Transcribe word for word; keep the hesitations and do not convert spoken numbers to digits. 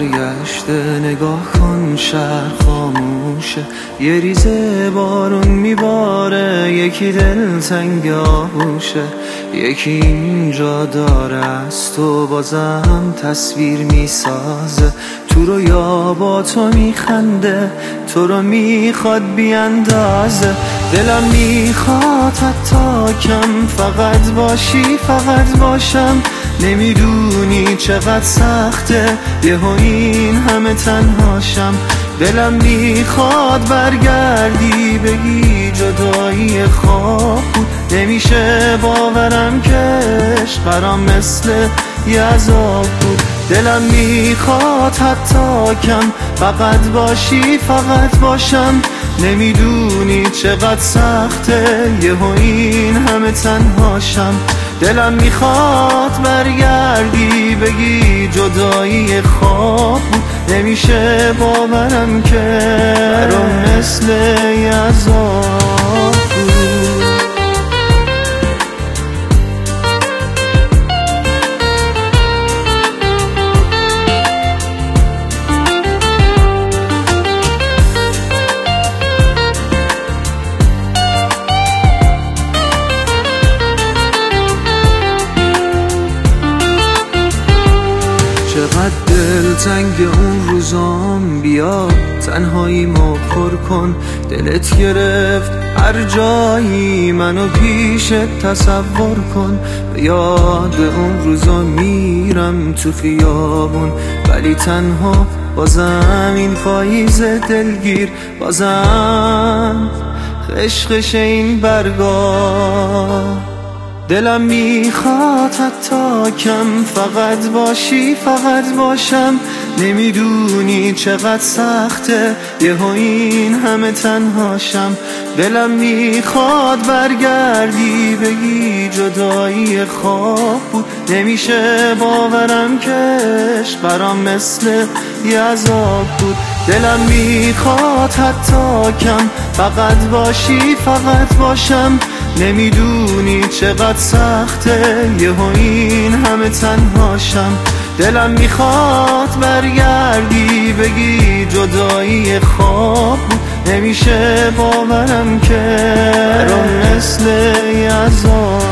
برگشته، نگاه کن شهر خاموشه، یه ریزه بارون میباره، یکی دلتنگ آغوشه، یکی اینجا داره از تو بازم تصویر میسازه، تو رو یا با تو میخنده، تو رو میخواد بیاندازه. دلم میخواد حتی کم فقط باشی، فقط باشم، نمیدونی چقدر سخته یهو این همه تنهاشم. دلم میخواد برگردی بگی جدایی خواب بود، نمیشه باورم که عشق برام مثل یه عذاب بود. دلم میخواد حتی کم فقط باشی، فقط باشم، نمیدونی چقدر سخته یهو این همه تنهاشم. دلم میخواد برگردی بگی جدایی خواب بود، نمیشه باورم که برام مثل یه عذاب بود. چقدر دلتنگ اون روزام، بیا تنهایی ما پر کن، دلت گرفت هر جایی منو پیشت تصور کن. یاد اون روزا میرم تو خیابون ولی تنها، بازم این پاییز دلگیر، بازم خشخش این برگا. دلم میخواد حتی کم فقط باشی، فقط باشم، نمیدونی چقدر سخته یهو این همه تنهاشم. دلم میخواد برگردی بگی جدایی خواب بود، نمیشه باورم که عشق برام مثل یه عذاب بود. دلم میخواد حتی کم فقط باشی، فقط باشم، نمیدونی چقدر سخته یهو این همه تنهاشم. دلم میخواد برگردی بگی جدایی خواب بود، نمیشه باورم که برام مثل یه عذاب